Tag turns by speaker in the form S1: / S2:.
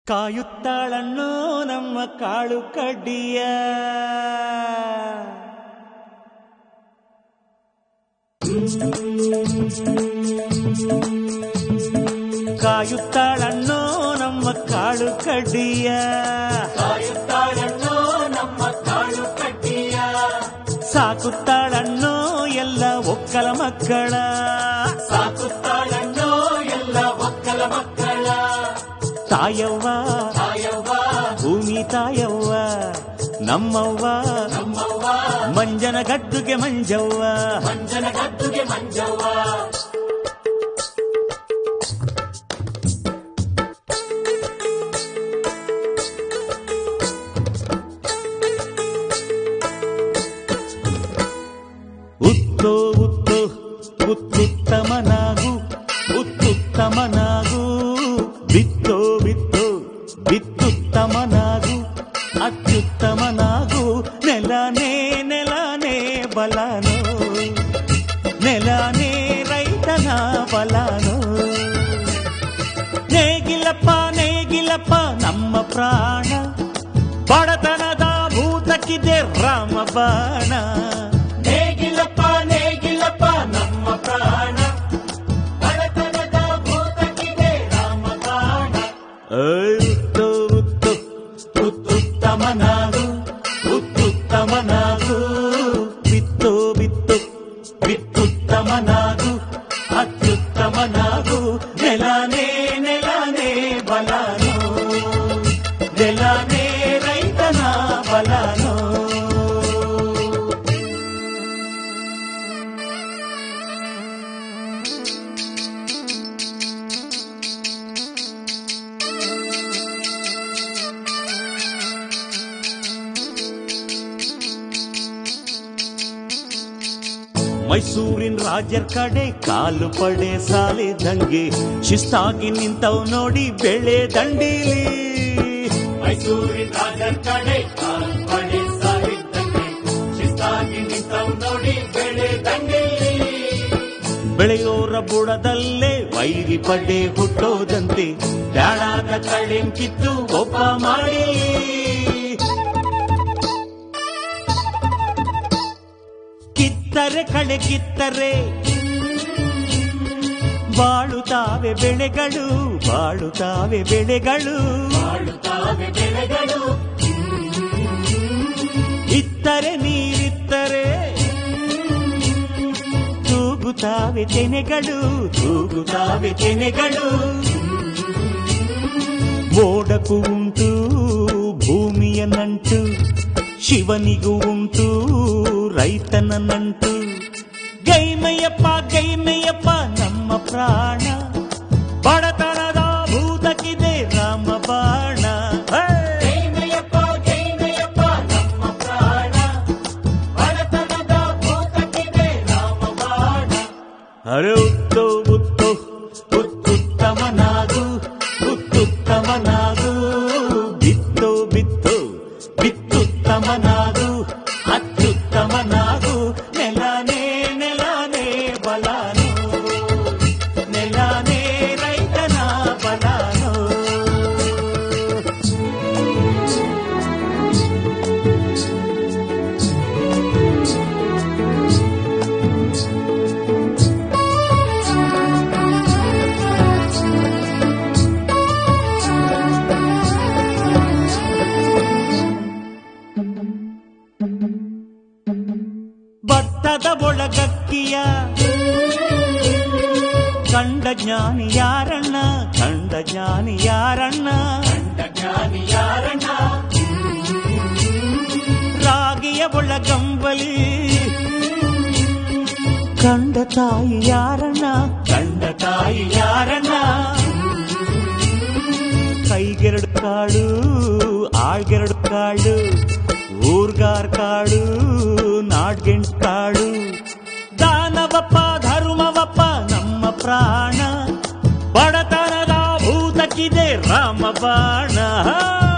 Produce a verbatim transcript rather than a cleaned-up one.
S1: ಕಾಯುತ್ತಾಳನ್ನೋ ನಮ್ಮ ಕಾಳು ಕಡ್ಡಿಯ ಕಾಯುತ್ತಾಳನ್ನೋ ನಮ್ಮ ಕಾಳು ಕಡ್ಡಿಯ
S2: ಕಾಯುತ್ತಾಳನ್ನೋ ನಮ್ಮ ಕಾಳು ಕಡ್ಡಿಯ
S1: ಸಾಕುತ್ತಾಳನ್ನೋ ಎಲ್ಲ ಒಕ್ಕಲ ಮಕ್ಕಳ
S2: ಸಾಕುತ್ತಾಳನ್ನೋ ಎಲ್ಲ ಒಕ್ಕಲ ಮಕ್ಕಳ
S1: ತಾಯವ್ವ
S2: ತಾಯವ್ವ
S1: ಭೂಮಿ ತಾಯವ್ವ ನಮ್ಮವ್ವ
S2: ನಮ್ಮವ್ವ
S1: ಮಂಜನ ಗದ್ದುಗೆ ಮಂಜವ್ವ
S2: ಮಂಜನ ಗದ್ದುಗೆ ಮಂಜವ್ವ
S1: ಉತ್ತೋ ಉತ್ತೋ ಉತ್ತುತ್ತಮನಾಗು ಉತ್ತುತ್ತಮನಾಗು ಬಿತ್ತೋ ಬಿತ್ತೋ ಬಿತ್ತುತ್ತಮನಾಗು ಅತ್ಯುತ್ತಮನಾಗು ನೆಲನೇ ನೆಲನೇ ಬಲನೋ ನೆಲನೇ ರೈತನ ಬಲನೋ ನೇಗಿಲಪ್ಪ ನೇಗಿಲಪ್ಪ ನಮ್ಮ ಪ್ರಾಣ ಬಡತನದ ಭೂತಕ್ಕಿದೆ ರಾಮ ಬಾಣ
S2: ನೇಗಿಲಪ್ಪ ನೇಗಿಲಪ್ಪ ನಮ್ಮ ಪ್ರಾಣ ಬಡತನದ ಭೂತಕ್ಕಿದೆ ರಾಮ ಬಾಣ
S1: ಉತ್ತು ಉತ್ತು ಉತ್ತುತ್ತಮನಾಗು ಉತ್ತುತ್ತಮನಾಗು ಬಿತ್ತು ಬಿತ್ತು ಬಿತ್ತುತ್ತಮನಾಗು ಅತ್ಯುತ್ತಮನಾಗು ನೆಲನೇ ನೆಲನೇ ಬಲನೋ ನೆಲನೇ ರೈತನ ಬಲನೋ ಮೈಸೂರಿನ ರಾಜರ ಕಡೆ ಕಾಲು ಪಡೆ ಸಾಲಿದಂಗೆ ಶಿಸ್ತಾಗಿ ನಿಂತವ್ ನೋಡಿ ಬೆಳೆ ದಂಡೀಲಿ
S2: ಮೈಸೂರಿನ ರಾಜರ ಕಡೆ ಕಾಲು ಪಡೆ ಸಾಲಿದಂಗೆ ಶಿಸ್ತಾಗಿ ನಿಂತವ್ ನೋಡಿ ಬೆಳೆ ದಂಡೆಯಲ್ಲಿ
S1: ಬೆಳೆಯೋರ ಬುಡದಲ್ಲೇ ವೈರಿ ಪಡೆ ಹುಟ್ಟೋದಂತೆ ಬ್ಯಾಡಾದ ಕಳೆಂಕಿತ್ತು ಒಬ್ಬ ಮಾಡಿ ಕಿತ್ತರೆ ಕಳೆ ಕಿತ್ತರೆ ಬಾಳುತ್ತಾವೆ ಬೆಳೆಗಳು ಬಾಳುತ್ತಾವೆ ಬೆಳೆಗಳು
S2: ಬಾಳುತ್ತಾವೆ ಬೆಳೆಗಳು
S1: ಇತ್ತರೆ ನೀರಿತ್ತರೆ ತೂಗುತ್ತಾವೆ ತೆನೆಗಳು ತೂಗುತ್ತಾವೆ ತೆನೆಗಳು ಮೋಡಕ್ಕೂ ಉಂಟು ಭೂಮಿಯ ನಂಟು ಶಿವನಿಗೂ ಉಂಟು ರೈತನ ನಂಟು ಗೈಮಯ್ಯಪ್ಪ ಗೈಮಯ್ಯಪ್ಪ ನಮ್ಮ ಪ್ರಾಣ ಬಡತನದ ಭೂತಕ್ಕಿದೆ ರಾಮ ಬಾಣ
S2: ಗೈಮಯ್ಯಪ್ಪ ಗೈಮಯ್ಯಪ್ಪ ನಮ್ಮ ಪ್ರಾಣ ಬಡತನದ ಭೂತಕ್ಕಿದೆ ರಾಮ ಬಾಣ
S1: ಅರೆ ಉತ್ತೋ ಉತ್ತೋ ಉತ್ತುತ್ತಮನಾಗು ಉತ್ತುತ್ತಮನಾಗು ಬಿತ್ತೋ ಬಿತ್ತೋ ಬಿತ್ತುತ್ತಮನಾಗು ಅತ್ಯುತ್ತಮನಾಗು ನೆಲನೇ ನೆಲನೇ ಬಲನೋ ನೆಲನೇ ರೈತನ ಬಲನೋ ಭತ್ತದ ಒಳಗಕ್ಕಿಯ ಕಂಡ ಜ್ಞಾನಿ ಯಾರಣ್ಣ ಕಂಡ ಜ್ಞಾನಿ ಯಾರಣ್ಣ
S2: ಕಂಡ ಜ್ಞಾನಿ ಯಾರಣ್ಣ
S1: ರಾಗಿಯ ಒಳಗಂಬಲಿ ಕಂಡ ತಾಯಿ ಯಾರಣ್ಣ ಕಂಡ ತಾಯಿ ಯಾರಣ್ಣ ಕೈಗೆರಡು ಕಾಳು ಆಳ್ಗೆರಡು ಕಾಳು ಊರ್ಗಾರ್ ಕಾಳು ನಾಡ್ಗೆಂಟ್ ಕಾಳು ದಾನವಪ್ಪ ಧರ್ಮವಪ್ಪ ನಮ್ಮ ಪ್ರಾಣ ಬಡತನದ ಭೂತಕ್ಕಿದೆ ರಾಮ ಬಾಣ